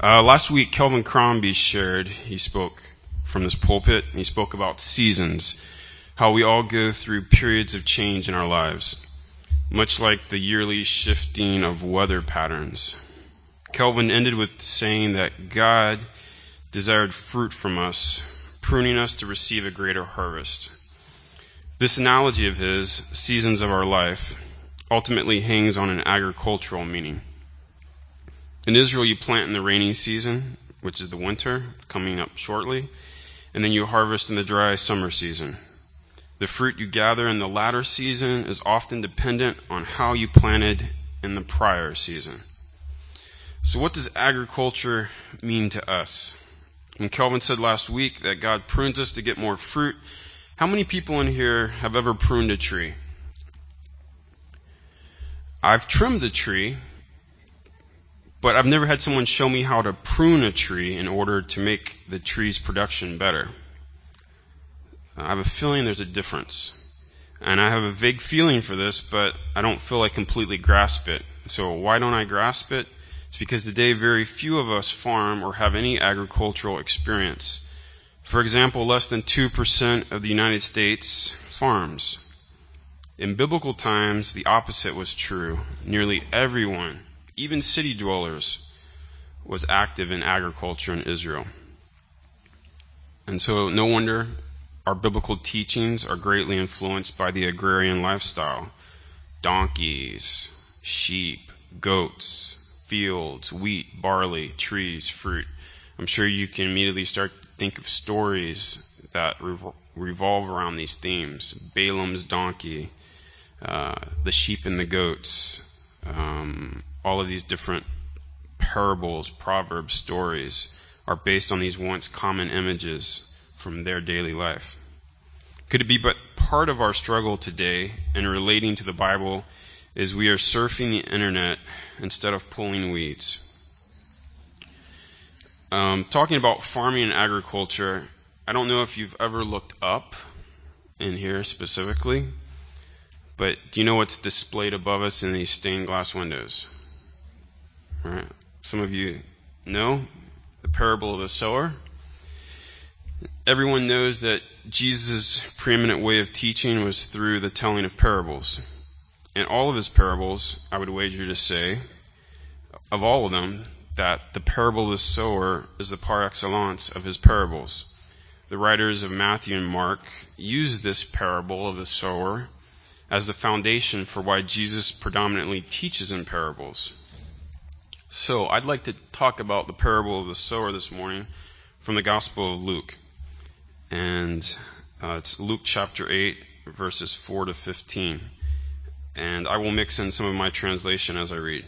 Last week, Kelvin Crombie shared, he spoke from this pulpit, and he spoke about seasons, how we all go through periods of change in our lives, much like the yearly shifting of weather patterns. Kelvin ended with saying that God desired fruit from us, pruning us to receive a greater harvest. This analogy of his, seasons of our life, ultimately hangs on an agricultural meaning. In Israel, you plant in the rainy season, which is the winter, coming up shortly, and then you harvest in the dry summer season. The fruit you gather in the latter season is often dependent on how you planted in the prior season. So what does agriculture mean to us? When Kelvin said last week that God prunes us to get more fruit, how many people in here have ever pruned a tree? I've trimmed a tree, but I've never had someone show me how to prune a tree in order to make the tree's production better. I have a feeling there's a difference. And I have a vague feeling for this, but I don't feel I completely grasp it. So why don't I grasp it? It's because today very few of us farm or have any agricultural experience. For example, less than 2% of the United States farms. In biblical times, the opposite was true. Nearly everyone, even city dwellers, was active in agriculture in Israel. And so no wonder our biblical teachings are greatly influenced by the agrarian lifestyle. Donkeys, sheep, goats, fields, wheat, barley, trees, fruit. I'm sure you can immediately start to think of stories that revolve around these themes. Balaam's donkey, the sheep and the goats, all of these different parables, proverbs, stories are based on these once common images from their daily life. Could it be but part of our struggle today in relating to the Bible is we are surfing the internet instead of pulling weeds? Talking about farming and agriculture, I don't know if you've ever looked up in here specifically, but do you know what's displayed above us in these stained glass windows? All right. Some of you know the parable of the sower. Everyone knows that Jesus' preeminent way of teaching was through the telling of parables. In all of his parables, I would wager to say, of all of them, that the parable of the sower is the par excellence of his parables. The writers of Matthew and Mark use this parable of the sower as the foundation for why Jesus predominantly teaches in parables. So I'd like to talk about the parable of the sower this morning from the Gospel of Luke. And it's Luke chapter 8, verses 4 to 15. And I will mix in some of my translation as I read.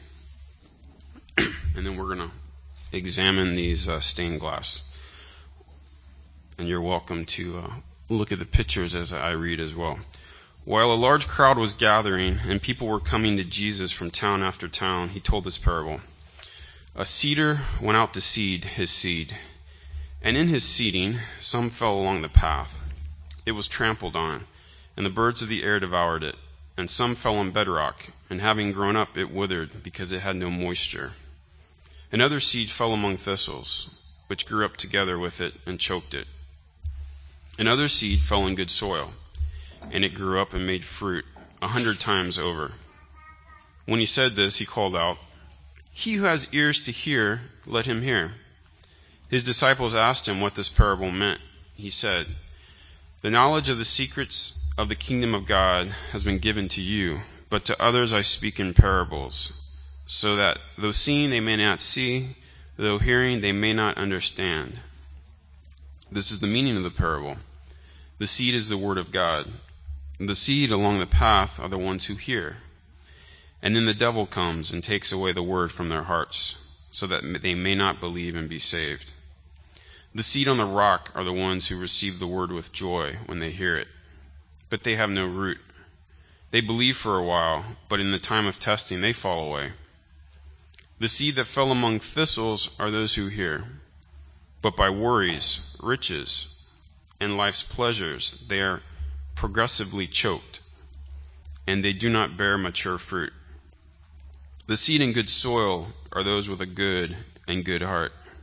And then we're going to examine these stained glass. And you're welcome to look at the pictures as I read as well. While a large crowd was gathering and people were coming to Jesus from town after town, he told this parable. A seeder went out to seed his seed. And in his seeding, some fell along the path. It was trampled on, and the birds of the air devoured it. And some fell on bedrock, and having grown up, it withered because it had no moisture. Another seed fell among thistles, which grew up together with it and choked it. Another seed fell in good soil, and it grew up and made fruit 100 times over. When he said this, he called out, "He who has ears to hear, let him hear." His disciples asked him what this parable meant. He said, "The knowledge of the secrets of the kingdom of God has been given to you, but to others I speak in parables, so that though seeing they may not see, though hearing they may not understand." This is the meaning of the parable. The seed is the word of God. The seed along the path are the ones who hear. And then the devil comes and takes away the word from their hearts, so that they may not believe and be saved. The seed on the rock are the ones who receive the word with joy when they hear it, but they have no root. They believe for a while, but in the time of testing they fall away. The seed that fell among thistles are those who hear, but by worries, riches, and life's pleasures they are progressively choked, and they do not bear mature fruit. The seed in good soil are those with a good and good heart,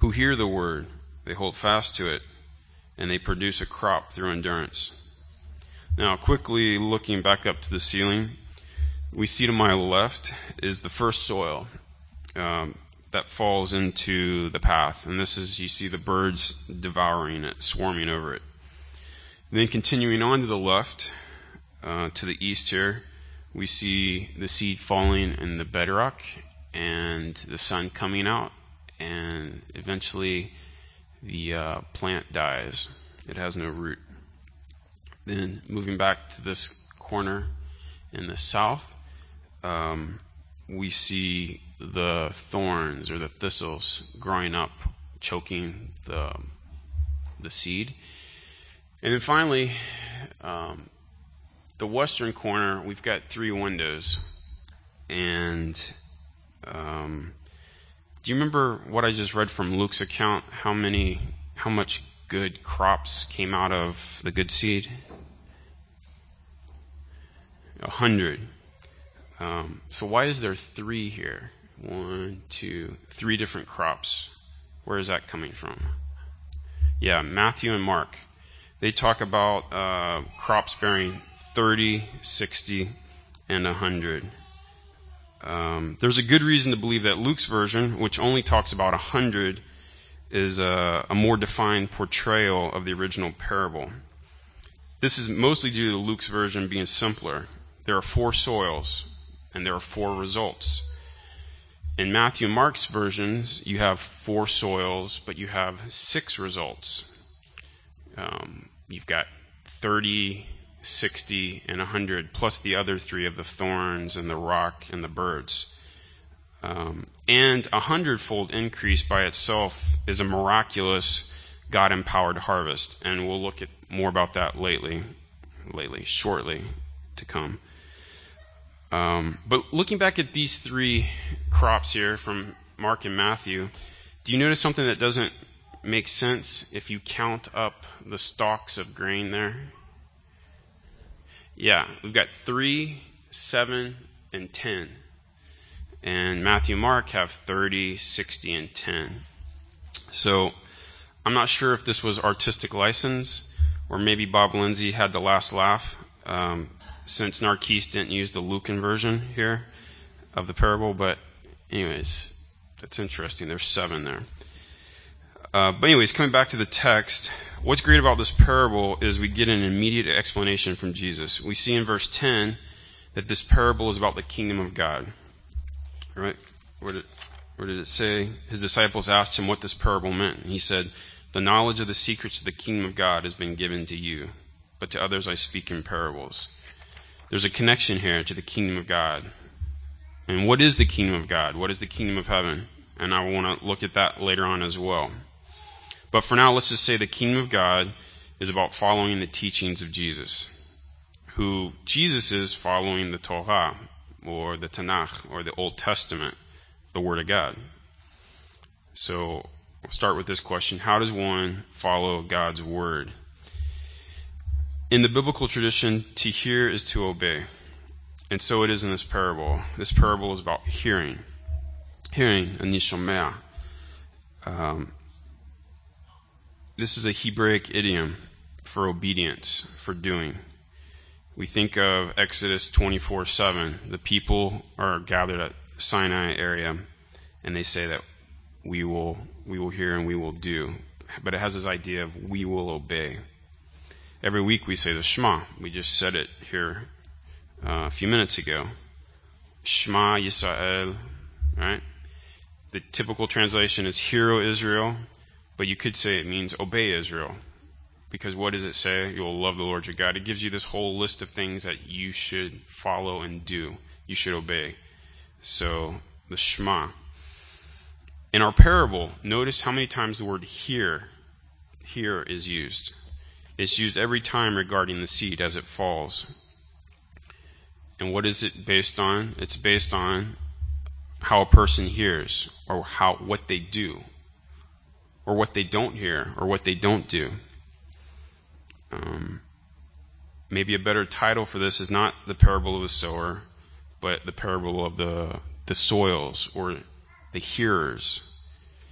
who hear the word, they hold fast to it, and they produce a crop through endurance. Now, quickly looking back up to the ceiling, we see to my left is the first soil that falls into the path. And this is, you see the birds devouring it, swarming over it. Then continuing on to the left, to the east here, we see the seed falling in the bedrock and the sun coming out, and eventually the plant dies. It has no root. Then moving back to this corner in the south, we see the thorns or the thistles growing up, choking the seed. And then finally, the western corner, we've got 3 windows. And do you remember what I just read from Luke's account? How much good crops came out of the good seed? 100. So why is there 3 here? 1, 2, 3 different crops. Where is that coming from? Yeah, Matthew and Mark. They talk about crops bearing 30, 60, and 100. There's a good reason to believe that Luke's version, which only talks about 100, is a more defined portrayal of the original parable. This is mostly due to Luke's version being simpler. There are 4 soils, and there are 4 results. In Matthew and Mark's versions, you have 4 soils, but you have 6 results. You've got 30, 60, and 100, plus the other 3 of the thorns and the rock and the birds. And 100-fold increase by itself is a miraculous, God-empowered harvest. And we'll look at more about that shortly to come. But looking back at these 3 crops here from Mark and Matthew, do you notice something that doesn't make sense if you count up the stalks of grain there? Yeah, we've got 3, 7, and 10. And Matthew and Mark have 30, 60, and 10. So I'm not sure if this was artistic license or maybe Bob Lindsay had the last laugh, since Narkis didn't use the Lucan version here of the parable. But anyways, that's interesting. There's 7 there. But anyways, coming back to the text, what's great about this parable is we get an immediate explanation from Jesus. We see in verse 10 that this parable is about the kingdom of God. Right? Where did it say? His disciples asked him what this parable meant. And he said, "The knowledge of the secrets of the kingdom of God has been given to you, but to others I speak in parables." There's a connection here to the kingdom of God. And what is the kingdom of God? What is the kingdom of heaven? And I want to look at that later on as well. But for now, let's just say the kingdom of God is about following the teachings of Jesus, who Jesus is following the Torah, or the Tanakh, or the Old Testament, the Word of God. So we'll start with this question: how does one follow God's Word? In the biblical tradition, to hear is to obey. And so it is in this parable. This parable is about hearing. Hearing, ani shomea. This is a Hebraic idiom for obedience, for doing. We think of Exodus 24:7. The people are gathered at Sinai area, and they say that we will hear and we will do. But it has this idea of we will obey. Every week we say the Shema. We just said it here a few minutes ago. Shema Yisrael, right? The typical translation is Hear, O Israel, but you could say it means obey Israel. Because what does it say? You will love the Lord your God. It gives you this whole list of things that you should follow and do. You should obey. So, the Shema. In our parable, notice how many times the word hear is used. It's used every time regarding the seed as it falls. And what is it based on? It's based on how a person hears, or what they do, or what they don't hear, or what they don't do. Maybe a better title for this is not the parable of the sower, but the parable of the soils, or the hearers.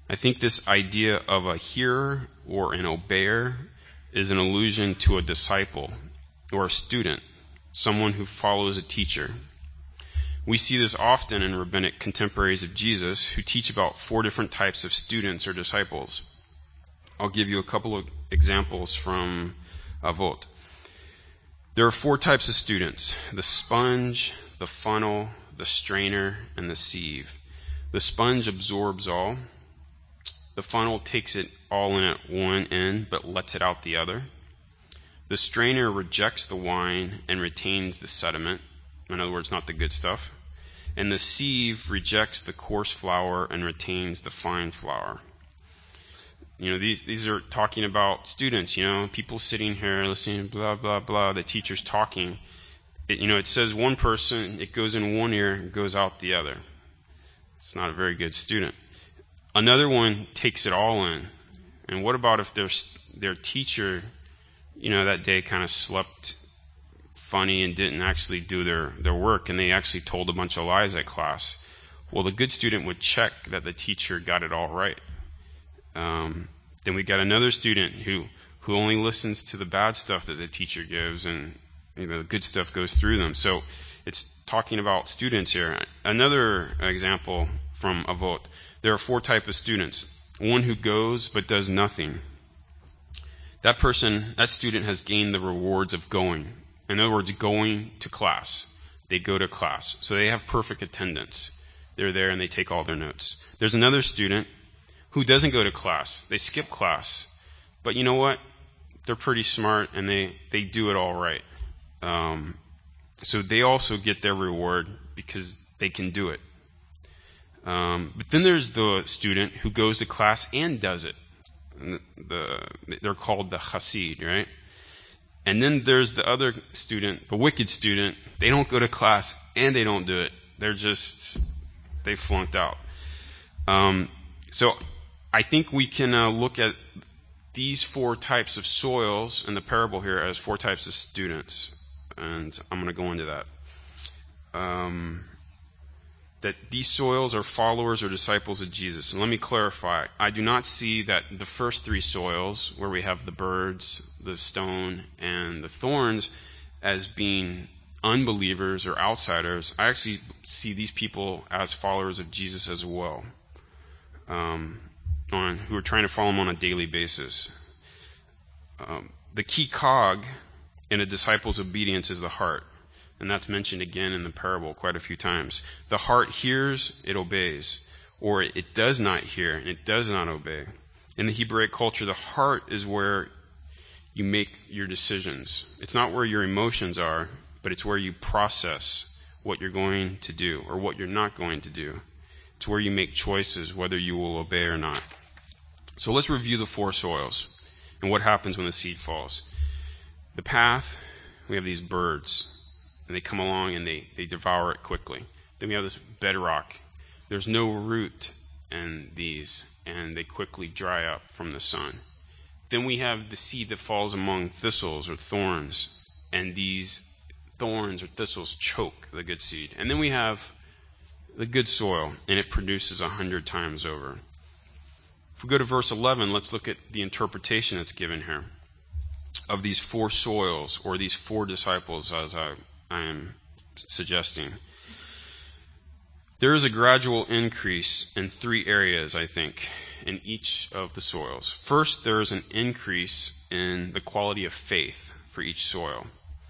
I think this idea of a hearer or an obeyer is an allusion to a disciple or a student, someone who follows a teacher. We see this often in rabbinic contemporaries of Jesus who teach about 4 different types of students or disciples. I'll give you a couple of examples from Avot. There are 4 types of students: the sponge, the funnel, the strainer, and the sieve. The sponge absorbs all. The funnel takes it all in at one end but lets it out the other. The strainer rejects the wine and retains the sediment, in other words, not the good stuff. And the sieve rejects the coarse flour and retains the fine flour. These are talking about students, people sitting here listening, blah, blah, blah, the teacher's talking. It says one person, it goes in one ear and goes out the other. It's not a very good student. Another one takes it all in. And what about if their teacher, that day kind of slept funny and didn't actually do their work, and they actually told a bunch of lies at class? Well, the good student would check that the teacher got it all right. Then we got another student who only listens to the bad stuff that the teacher gives, and the good stuff goes through them. So it's talking about students here. Another example from Avot. There are 4 types of students. One who goes but does nothing. That student has gained the rewards of going. In other words, going to class. They go to class. So they have perfect attendance. They're there and they take all their notes. There's another student who doesn't go to class. They skip class. But you know what? They're pretty smart and they do it all right. So they also get their reward because they can do it. But then there's the student who goes to class and does it. They're called the Hasid, right? And then there's the other student, the wicked student. They don't go to class and they don't do it. They flunked out. So I think we can look at these 4 types of soils in the parable here as 4 types of students. And I'm going to go into that. That these soils are followers or disciples of Jesus. And let me clarify. I do not see that the first 3 soils, where we have the birds, the stone, and the thorns, as being unbelievers or outsiders. I actually see these people as followers of Jesus as well, who are trying to follow him on a daily basis. The key cog in a disciple's obedience is the heart. And that's mentioned again in the parable quite a few times. The heart hears, it obeys. Or it does not hear, and it does not obey. In the Hebraic culture, the heart is where you make your decisions. It's not where your emotions are, but it's where you process what you're going to do or what you're not going to do. It's where you make choices, whether you will obey or not. So let's review the 4 soils and what happens when the seed falls. The path, we have these birds. And they come along and they devour it quickly. Then we have this bedrock. There's no root in these, and they quickly dry up from the sun. Then we have the seed that falls among thistles or thorns, and these thorns or thistles choke the good seed. And then we have the good soil, and it produces 100 times over. If we go to verse 11, let's look at the interpretation that's given here of these 4 soils, or these 4 disciples, as I am suggesting. There is a gradual increase in 3 areas, I think, in each of the soils. First, there is an increase in the quality of faith for each soil.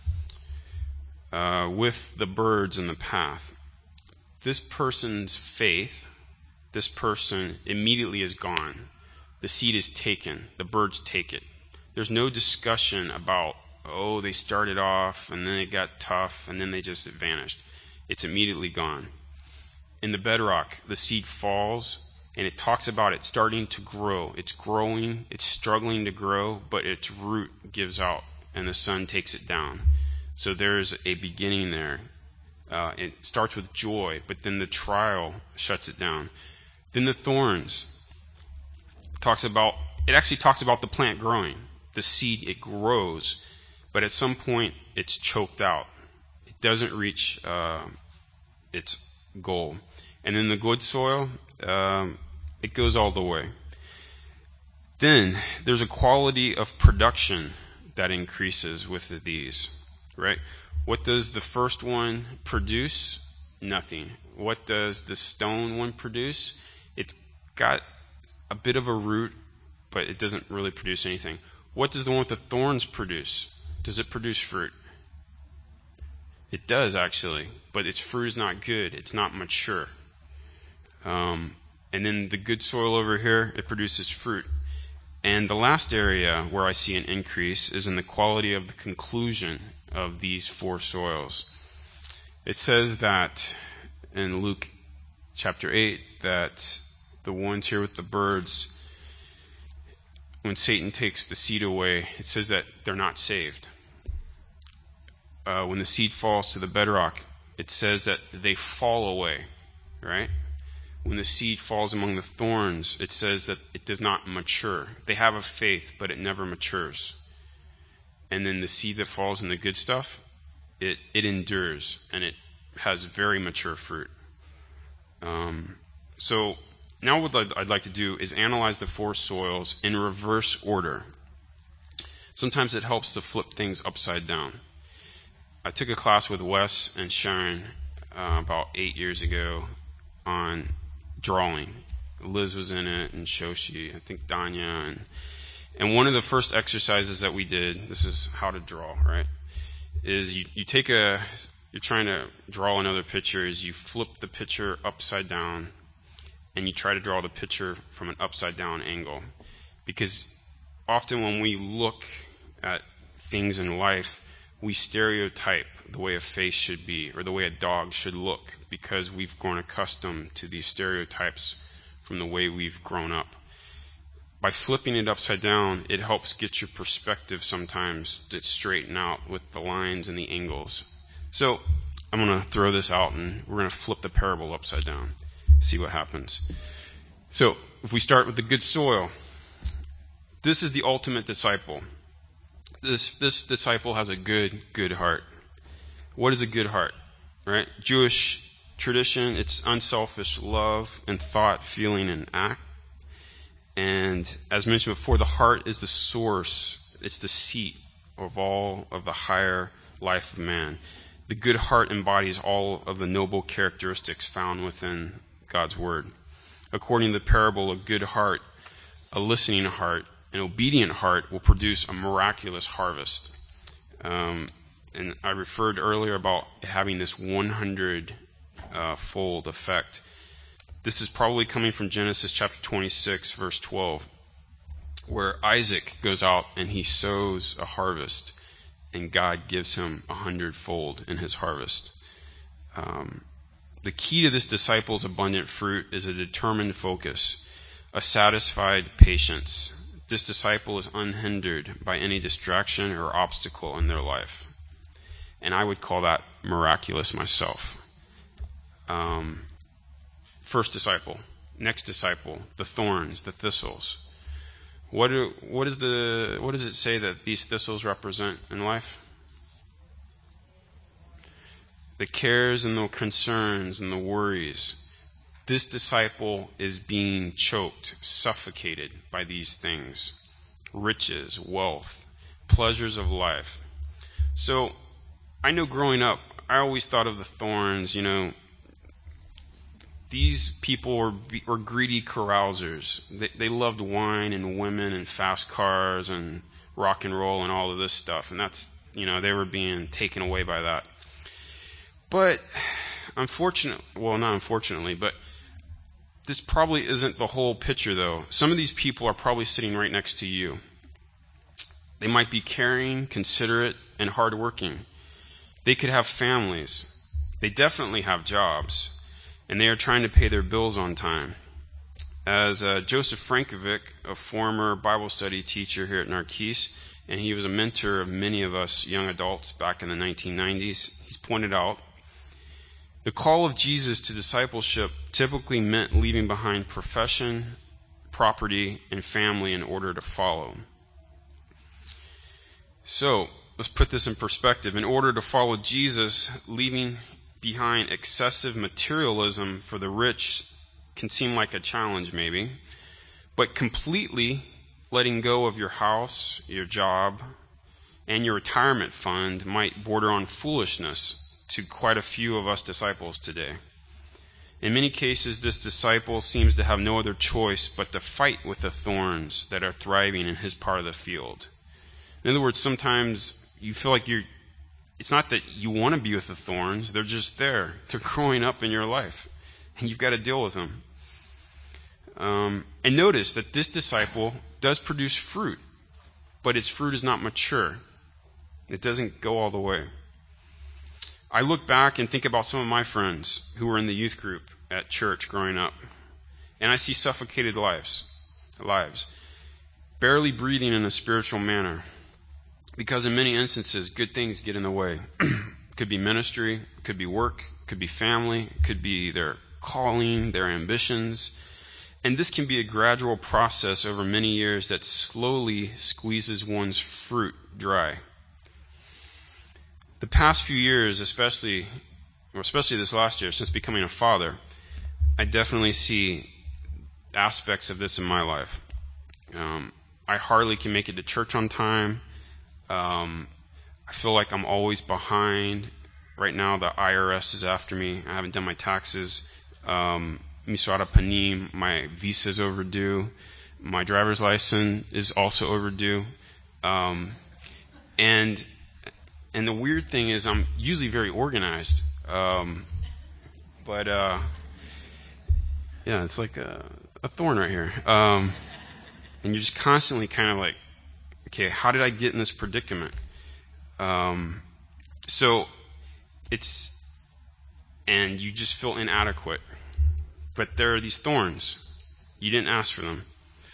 With the birds in the path, this person's faith, this person immediately is gone. The seed is taken. The birds take it. There's no discussion about, they started off, and then it got tough, and then they just vanished. It's immediately gone. In the bedrock, the seed falls, and it talks about it starting to grow. It's growing, it's struggling to grow, but its root gives out, and the sun takes it down. So there's a beginning there. It starts with joy, but then the trial shuts it down. Then the thorns actually talks about the plant growing. The seed, it grows, but at some point, it's choked out. It doesn't reach its goal. And in the good soil, It goes all the way. Then there's a quality of production that increases with these, right? What does the first one produce? Nothing. What does the stone one produce? It's got a bit of a root, but it doesn't really produce anything. What does the one with the thorns produce? Does it produce fruit? It does, actually, but its fruit is not good. It's not mature. And then the good soil over here, it produces fruit. And the last area where I see an increase is in the quality of the conclusion of these four soils. It says that in Luke chapter 8 that the ones here with the birds, when Satan takes the seed away, it says that they're not saved. When the seed falls to the bedrock, it says that they fall away, right? When the seed falls among the thorns, it says that it does not mature. They have a faith, but it never matures. And then the seed that falls in the good stuff, it endures, and it has very mature fruit. So now what I'd like to do is analyze the four soils in reverse order. Sometimes it helps to flip things upside down. I took a class with Wes and Sharon about 8 years ago on drawing. Liz was in it, and Shoshi, I think Danya, and one of the first exercises that we did, this is how to draw, right? Is you take you're trying to draw another picture, is you flip the picture upside down, and you try to draw the picture from an upside down angle. Because often when we look at things in life, we stereotype the way a face should be or the way a dog should look because we've grown accustomed to these stereotypes from the way we've grown up. By flipping it upside down, it helps get your perspective sometimes to straighten out with the lines and the angles. So I'm going to throw this out and we're going to flip the parable upside down, see what happens. So if we start with the good soil, this is the ultimate disciple. This disciple has a good heart. What is a good heart? Right? Jewish tradition, it's unselfish love and thought, feeling, and act. And as mentioned before, the heart is the source. It's the seat of all of the higher life of man. The good heart embodies all of the noble characteristics found within God's Word. According to the parable, a good heart, a listening heart, an obedient heart will produce a miraculous harvest. And I referred earlier about having this 100-fold effect. This is probably coming from Genesis chapter 26, verse 12, where Isaac goes out and he sows a harvest, and God gives him 100-fold in his harvest. The key to this disciple's abundant fruit is a determined focus, a satisfied patience. This disciple is unhindered by any distraction or obstacle in their life. And I would call that miraculous myself. First disciple. Next disciple. The thorns, the thistles. What does it say that these thistles represent in life? The cares and the concerns and the worries. This disciple is being choked, suffocated by these things. Riches, wealth, pleasures of life. So, I know growing up, I always thought of the thorns, these people were greedy carousers. They loved wine and women and fast cars and rock and roll and all of this stuff. And that's, they were being taken away by that. But not unfortunately, but this probably isn't the whole picture, though. Some of these people are probably sitting right next to you. They might be caring, considerate, and hardworking. They could have families. They definitely have jobs. And they are trying to pay their bills on time. As Joseph Frankovic, a former Bible study teacher here at Narkis, and he was a mentor of many of us young adults back in the 1990s, he's pointed out, the call of Jesus to discipleship typically meant leaving behind profession, property, and family in order to follow. So, let's put this in perspective. In order to follow Jesus, leaving behind excessive materialism for the rich can seem like a challenge maybe. But completely letting go of your house, your job, and your retirement fund might border on foolishness to quite a few of us disciples today. In many cases, this disciple seems to have no other choice but to fight with the thorns that are thriving in his part of the field. In other words, sometimes you feel like it's not that you want to be with the thorns, they're just there. They're growing up in your life, and you've got to deal with them. And notice that this disciple does produce fruit, but its fruit is not mature. It doesn't go all the way. I look back and think about some of my friends who were in the youth group at church growing up, and I see suffocated lives, barely breathing in a spiritual manner, because in many instances, good things get in the way. It could be ministry, it could be work, it could be family, it could be their calling, their ambitions. And this can be a gradual process over many years that slowly squeezes one's fruit dry. The past few years, especially this last year, since becoming a father, I definitely see aspects of this in my life. I hardly can make it to church on time. I feel like I'm always behind. Right now, the IRS is after me. I haven't done my taxes. Miswada Panim, my visa is overdue. My driver's license is also overdue. And the weird thing is I'm usually very organized. But it's like a thorn right here. And you're just constantly kind of like, okay, how did I get in this predicament? And you just feel inadequate. But there are these thorns. You didn't ask for them.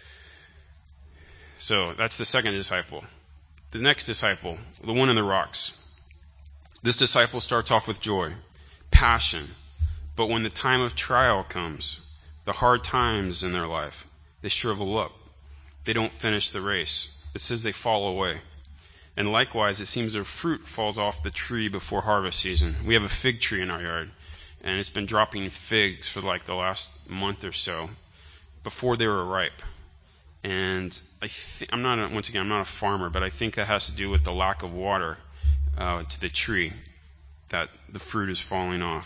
So that's the second disciple. The next disciple, the one in the rocks. This disciple starts off with joy, passion. But when the time of trial comes, the hard times in their life, they shrivel up. They don't finish the race. It says they fall away. And likewise, it seems their fruit falls off the tree before harvest season. We have a fig tree in our yard, and it's been dropping figs for like the last month or so before they were ripe. And I'm not a farmer, but I think that has to do with the lack of water to the tree that the fruit is falling off.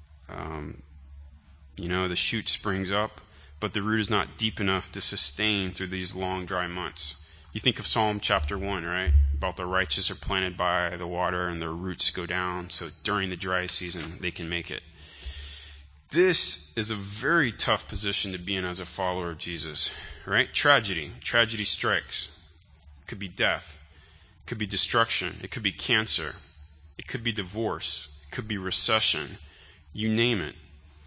The shoot springs up, but the root is not deep enough to sustain through these long, dry months. You think of Psalm chapter 1, right? About the righteous are planted by the water and their roots go down, so during the dry season they can make it. This is a very tough position to be in as a follower of Jesus, right? Tragedy strikes. It could be death. It could be destruction. It could be cancer. It could be divorce. It could be recession. You name it.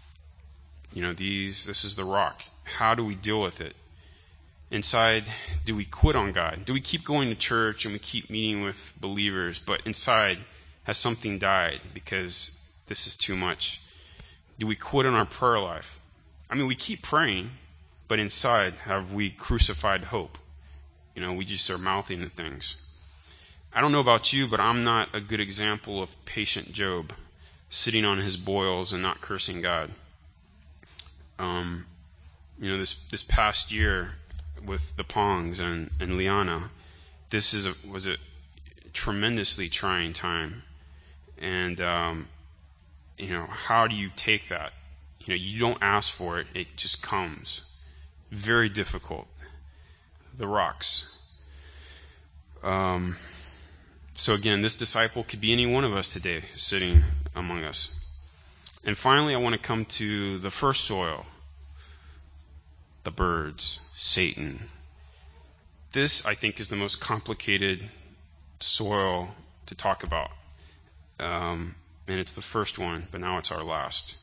This is the rock. How do we deal with it? Inside, do we quit on God? Do we keep going to church and we keep meeting with believers, but inside, has something died because this is too much? Do we quit on our prayer life? We keep praying, but inside, have we crucified hope? We just are mouthing the things. I don't know about you, but I'm not a good example of patient Job, sitting on his boils and not cursing God. This past year with the Pongs and Liana, this was a tremendously trying time. And how do you take that? You don't ask for it, it just comes. Very difficult. The rocks. So again, this disciple could be any one of us today sitting among us. And finally, I want to come to the first soil. The birds, Satan. This, I think, is the most complicated soil to talk about. And it's the first one, but now it's our last.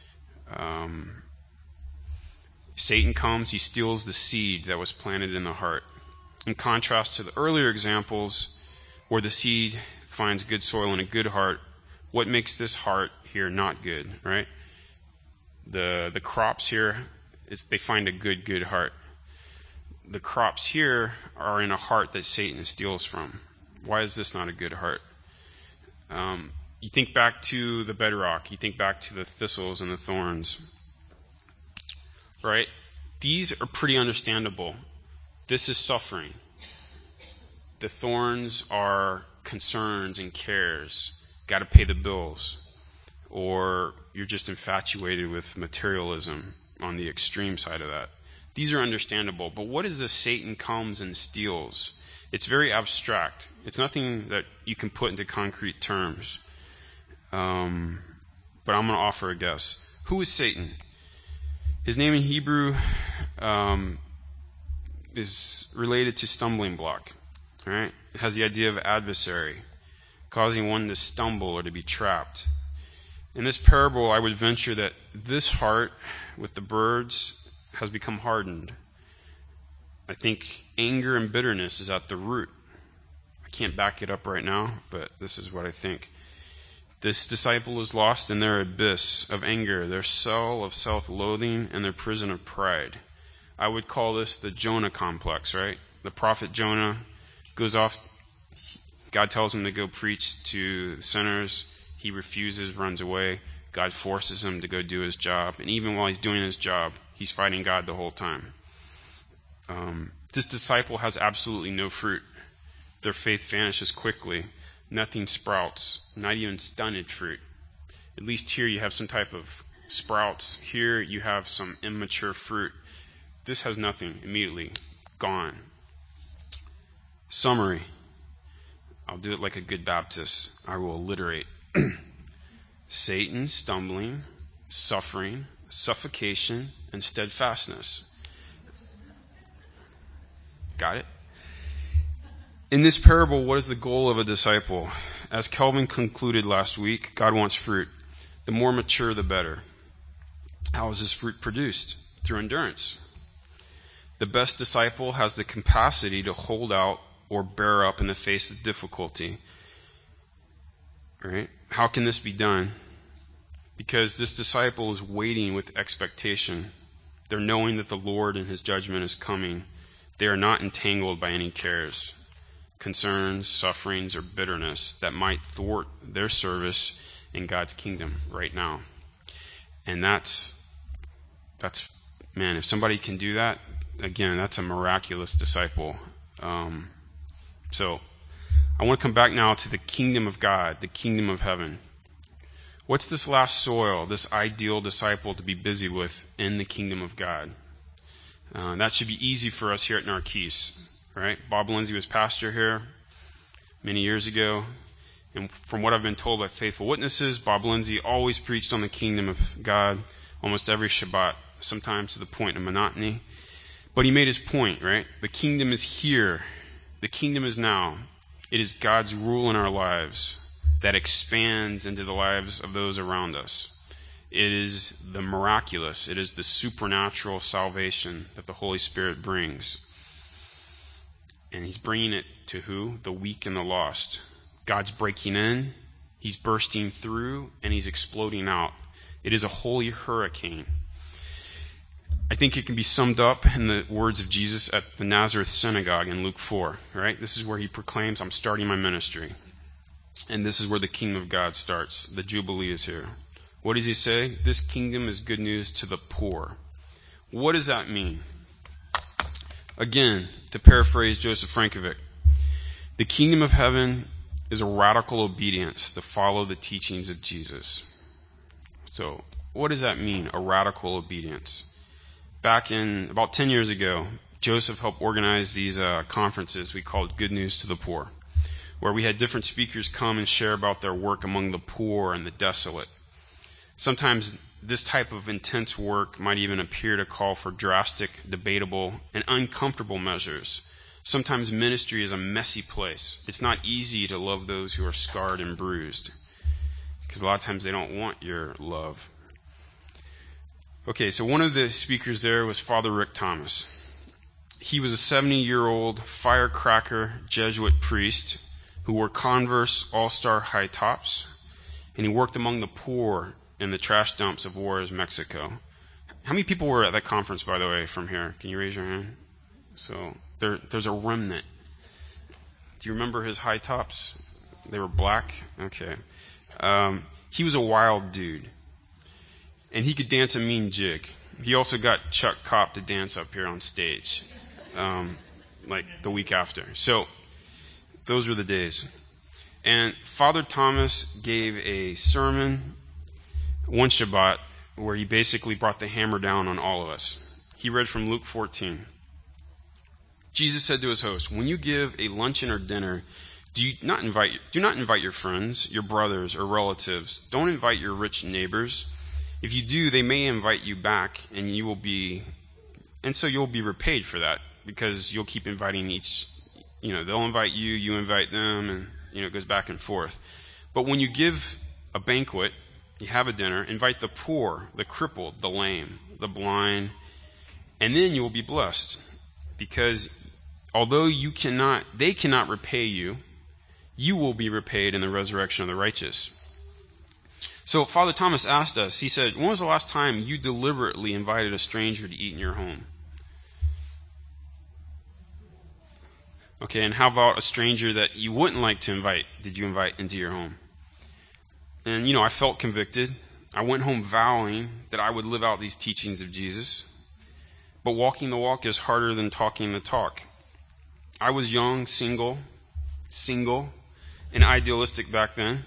Satan comes, he steals the seed that was planted in the heart. In contrast to the earlier examples, where the seed finds good soil and a good heart, what makes this heart here not good, right? The crops here, they find a good heart. The crops here are in a heart that Satan steals from. Why is this not a good heart? You think back to the bedrock. You think back to the thistles and the thorns. right? These are pretty understandable. This is suffering. The thorns are concerns and cares. Got to pay the bills. Or you're just infatuated with materialism on the extreme side of that. These are understandable. But what is this Satan comes and steals? It's very abstract. It's nothing that you can put into concrete terms. But I'm going to offer a guess. Who is Satan? His name in Hebrew is related to stumbling block. Right? It has the idea of adversary, causing one to stumble or to be trapped. In this parable, I would venture that this heart with the birds has become hardened. I think anger and bitterness is at the root. I can't back it up right now, but this is what I think. This disciple is lost in their abyss of anger, their cell of self-loathing, and their prison of pride. I would call this the Jonah complex, right? The prophet Jonah goes off. God tells him to go preach to the sinners. He refuses, runs away. God forces him to go do his job. And even while he's doing his job, he's fighting God the whole time. This disciple has absolutely no fruit. Their faith vanishes quickly. Nothing sprouts, not even stunted fruit. At least here you have some type of sprouts. Here you have some immature fruit. This has nothing. Immediately gone. Summary. I'll do it like a good Baptist. I will alliterate. Satan, stumbling, suffering, suffocation, and steadfastness. Got it? In this parable, what is the goal of a disciple? As Kelvin concluded last week, God wants fruit. The more mature, the better. How is this fruit produced? Through endurance. The best disciple has the capacity to hold out or bear up in the face of difficulty. Right? How can this be done? Because this disciple is waiting with expectation. They're knowing that the Lord and His judgment is coming. They are not entangled by any cares, concerns, sufferings, or bitterness that might thwart their service in God's kingdom right now. And that's man, if somebody can do that, again, that's a miraculous disciple. So I want to come back now to the kingdom of God, the kingdom of heaven. What's this last soil, this ideal disciple to be busy with in the kingdom of God? That should be easy for us here at Narquise, right? Bob Lindsay was pastor here many years ago. And from what I've been told by faithful witnesses, Bob Lindsay always preached on the kingdom of God almost every Shabbat, sometimes to the point of monotony. But he made his point, right? The kingdom is here. The kingdom is now. It is God's rule in our lives that expands into the lives of those around us. It is the miraculous. It is the supernatural salvation that the Holy Spirit brings. And He's bringing it to who? The weak and the lost. God's breaking in, He's bursting through, and He's exploding out. It is a holy hurricane. I think it can be summed up in the words of Jesus at the Nazareth synagogue in Luke 4, right? This is where He proclaims, I'm starting my ministry. And this is where the kingdom of God starts. The Jubilee is here. What does He say? This kingdom is good news to the poor. What does that mean? Again, to paraphrase Joseph Frankovic, the kingdom of heaven is a radical obedience to follow the teachings of Jesus. So, what does that mean, a radical obedience? Back in about 10 years ago, Joseph helped organize these conferences we called Good News to the Poor, where we had different speakers come and share about their work among the poor and the desolate. Sometimes this type of intense work might even appear to call for drastic, debatable, and uncomfortable measures. Sometimes ministry is a messy place. It's not easy to love those who are scarred and bruised, because a lot of times they don't want your love. Okay, so one of the speakers there was Father Rick Thomas. He was a 70-year-old firecracker Jesuit priest who wore Converse All-Star high tops, and he worked among the poor in the trash dumps of Juarez, Mexico. How many people were at that conference, by the way, from here? Can you raise your hand? So there's a remnant. Do you remember his high tops? They were black? Okay. He was a wild dude. And he could dance a mean jig. He also got Chuck Kopp to dance up here on stage, like the week after. So those were the days. And Father Thomas gave a sermon one Shabbat where he basically brought the hammer down on all of us. He read from Luke 14. Jesus said to his host, "When you give a luncheon or dinner, do not invite your friends, your brothers, or relatives. Don't invite your rich neighbors. If you do, they may invite you back, and so you'll be repaid for that, because you'll keep inviting each. They'll invite you, you invite them, and it goes back and forth. But when you give a banquet, you have a dinner, invite the poor, the crippled, the lame, the blind, and then you will be blessed, because although they cannot repay you, you will be repaid in the resurrection of the righteous." So Father Thomas asked us, he said, "When was the last time you deliberately invited a stranger to eat in your home?" Okay, and how about a stranger that you wouldn't like to invite? Did you invite into your home? And, I felt convicted. I went home vowing that I would live out these teachings of Jesus. But walking the walk is harder than talking the talk. I was young, single, and idealistic back then.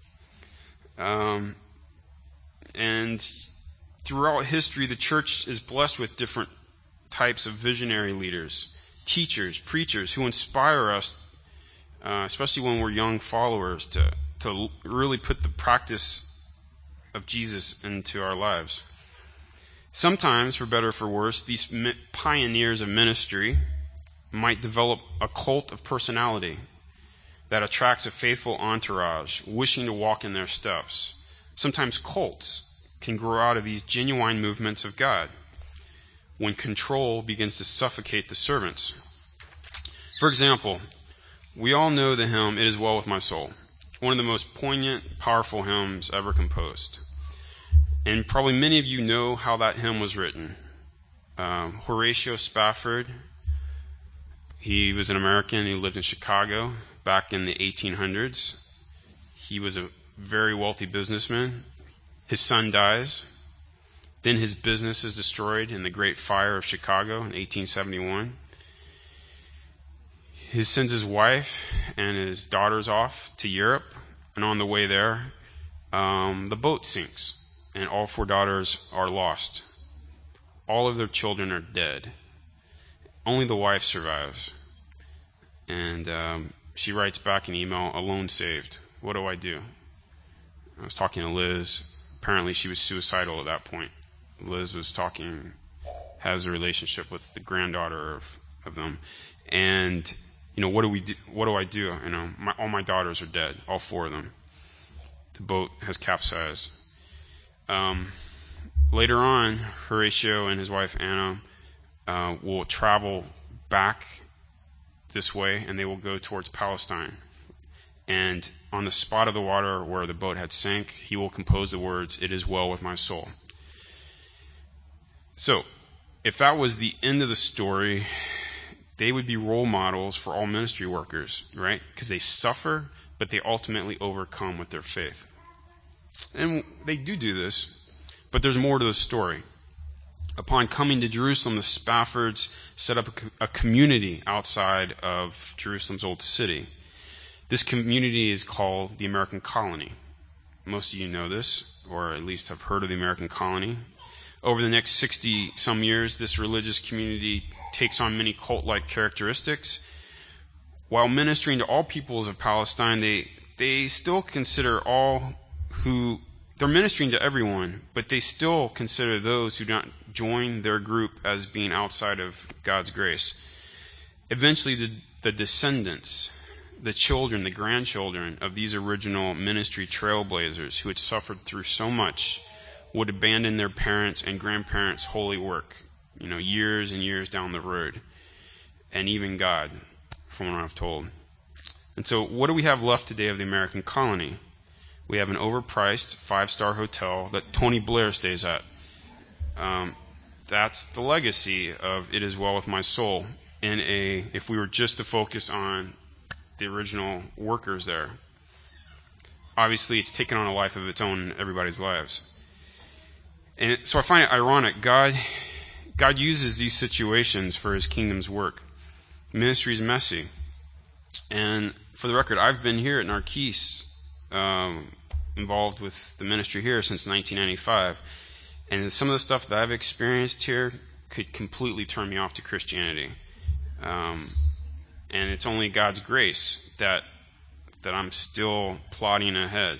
And throughout history, the church is blessed with different types of visionary leaders, teachers, preachers who inspire us, especially when we're young followers, to really put the practice of Jesus into our lives. Sometimes, for better or for worse, these pioneers of ministry might develop a cult of personality that attracts a faithful entourage wishing to walk in their steps. Sometimes cults can grow out of these genuine movements of God when control begins to suffocate the servants. For example, we all know the hymn, "It Is Well With My Soul," one of the most poignant, powerful hymns ever composed. And probably many of you know how that hymn was written. Horatio Spafford, he was an American. He lived in Chicago back in the 1800s. He was a very wealthy businessman. His son dies. Then his business is destroyed in the Great Fire of Chicago in 1871. He sends his wife and his daughters off to Europe, and on the way there, the boat sinks, and all 4 daughters are lost. All of their children are dead. Only the wife survives. And she writes back an email, "Alone saved. What do I do?" I was talking to Liz. Apparently she was suicidal at that point. Liz has a relationship with the granddaughter of them. And, what do we do? What do I do? All my daughters are dead, all 4 of them. The boat has capsized. Later on, Horatio and his wife Anna will travel back this way, and they will go towards Palestine. And on the spot of the water where the boat had sank, he will compose the words, "It is well with my soul." So, if that was the end of the story, they would be role models for all ministry workers, right? Because they suffer, but they ultimately overcome with their faith. And they do this, but there's more to the story. Upon coming to Jerusalem, the Spaffords set up a community outside of Jerusalem's old city. This community is called the American Colony. Most of you know this, or at least have heard of the American Colony. Over the next 60-some years, this religious community takes on many cult-like characteristics. While ministering to all peoples of Palestine, they still consider they're ministering to everyone, but they still consider those who don't join their group as being outside of God's grace. Eventually, the descendants, the children, the grandchildren of these original ministry trailblazers who had suffered through so much would abandon their parents' and grandparents' holy work, years and years down the road, and even God, from what I've told. And so what do we have left today of the American Colony? We have an overpriced 5-star hotel that Tony Blair stays at. That's the legacy of "It Is Well With My Soul." If we were just to focus on the original workers there, obviously it's taken on a life of its own in everybody's lives. And so I find it ironic. God uses these situations for his kingdom's work. Ministry is messy. And for the record, I've been here at Narquise, involved with the ministry here since 1995. And some of the stuff that I've experienced here could completely turn me off to Christianity. And it's only God's grace that I'm still plodding ahead.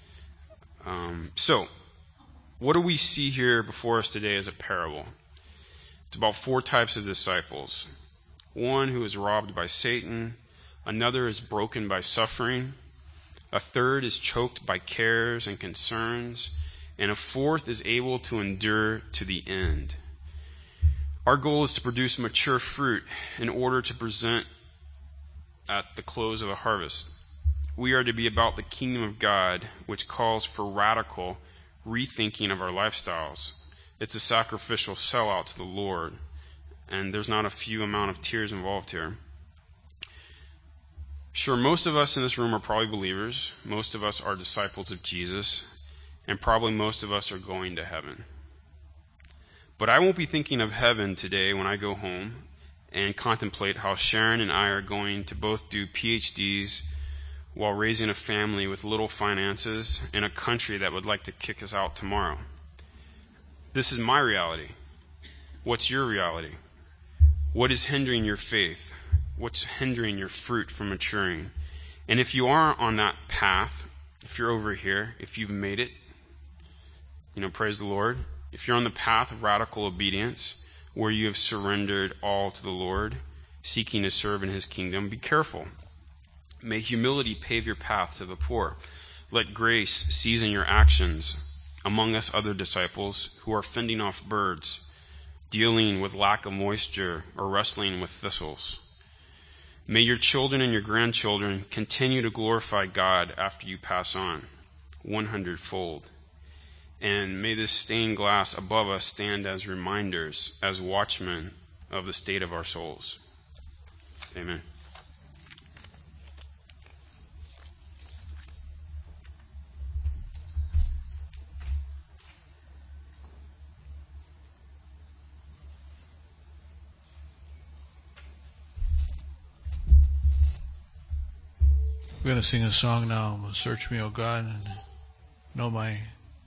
So, what do we see here before us today as a parable? It's about 4 types of disciples. One who is robbed by Satan. Another is broken by suffering. A third is choked by cares and concerns. And a fourth is able to endure to the end. Our goal is to produce mature fruit in order to present at the close of a harvest. We are to be about the kingdom of God, which calls for radical rethinking of our lifestyles. It's a sacrificial sellout to the Lord, and there's not a few amount of tears involved here. Sure, most of us in this room are probably believers. Most of us are disciples of Jesus, and probably most of us are going to heaven. But I won't be thinking of heaven today when I go home and contemplate how Sharon and I are going to both do PhDs while raising a family with little finances in a country that would like to kick us out tomorrow. This is my reality. What's your reality? What is hindering your faith? What's hindering your fruit from maturing? And if you are on that path, if you're over here, if you've made it, praise the Lord. If you're on the path of radical obedience, where you have surrendered all to the Lord, seeking to serve in his kingdom, be careful. May humility pave your path to the poor. Let grace season your actions among us other disciples who are fending off birds, dealing with lack of moisture, or wrestling with thistles. May your children and your grandchildren continue to glorify God after you pass on, 100-fold. And may this stained glass above us stand as reminders, as watchmen of the state of our souls. Amen. We're going to sing a song now, Search Me, O God, and know my...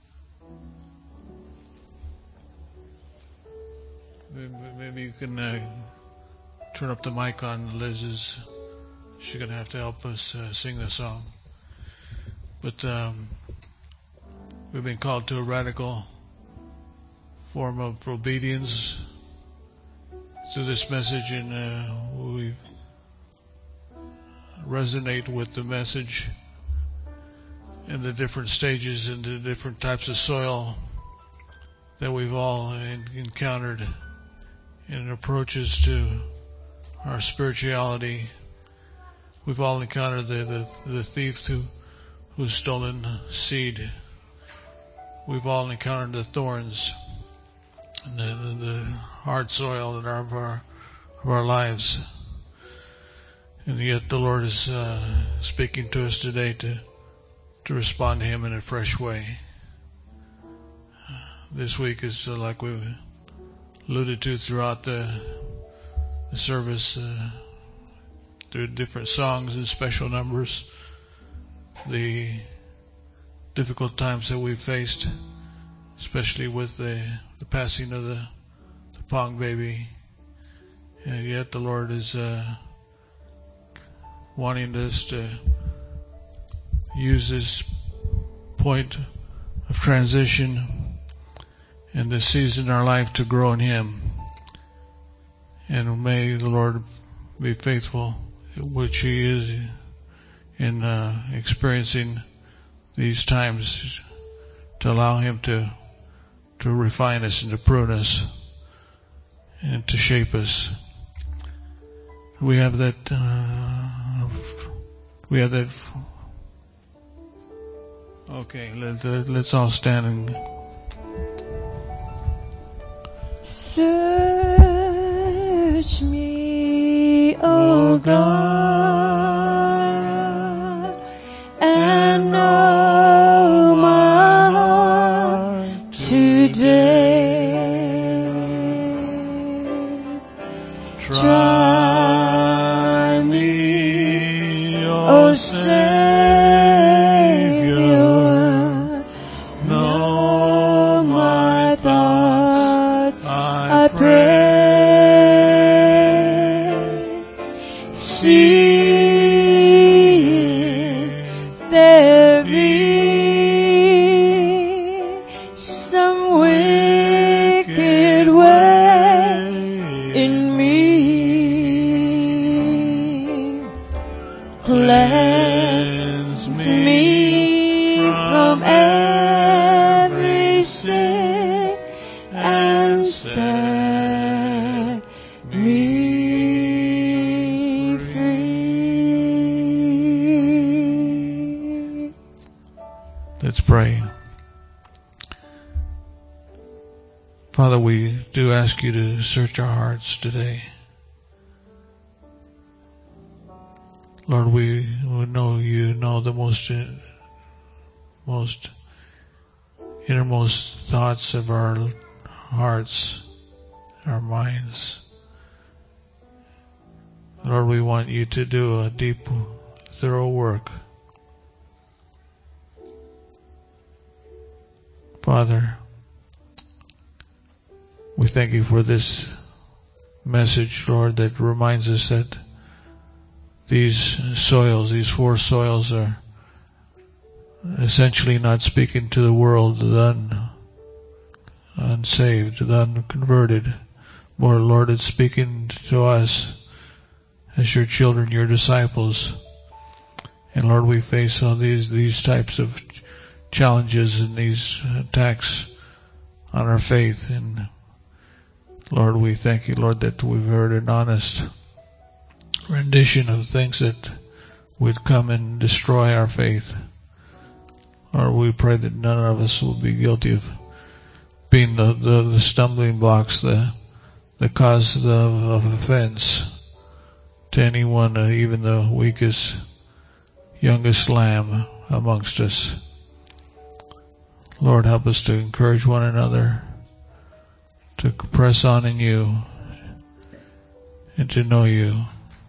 Maybe you can turn up the mic on Liz's. She's going to have to help us sing the song. But we've been called to a radical form of obedience through this message, and we resonate with the message and the different stages and the different types of soil that we've all encountered in approaches to our spirituality. We've all encountered the thief who's stolen seed. We've all encountered the thorns and the hard soil of our lives. And yet the Lord is speaking to us today to respond to Him in a fresh way. This week is like we alluded to throughout the service, through different songs and special numbers, the difficult times that we've faced, especially with the passing of the Pong baby. And yet the Lord is wanting us to use this point of transition and this season in our life to grow in Him. And may the Lord be faithful, which He is in experiencing these times, to allow Him to refine us and to prune us and to shape us. We have that. Okay, let's all stand and. Search me, O God, and know my heart today. Cleanse me from every sin and set me free. Let's pray. Father, we do ask you to search our hearts today. Lord, we know you know the most innermost thoughts of our hearts, our minds. Lord, we want you to do a deep, thorough work. Father, we thank you for this message, Lord, that reminds us that these soils, these four soils, are essentially not speaking to the world, the unsaved, the unconverted. More, Lord, it's speaking to us as your children, your disciples. And Lord, we face all these types of challenges and these attacks on our faith. And Lord, we thank you, Lord, that we've heard an honest rendition of things that would come and destroy our faith. Lord, we pray that none of us will be guilty of being the stumbling blocks, the cause of offense to anyone, even the weakest, youngest lamb amongst us. Lord, help us to encourage one another, to press on in you, and to know you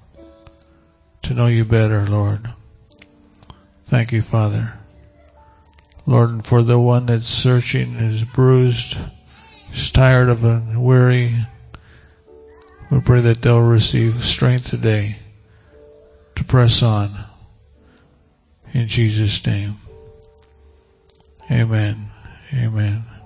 better, Lord. Thank you, Father. Lord, and for the one that's searching, is bruised, is tired of and weary, we pray that they'll receive strength today to press on. In Jesus' name. Amen. Amen.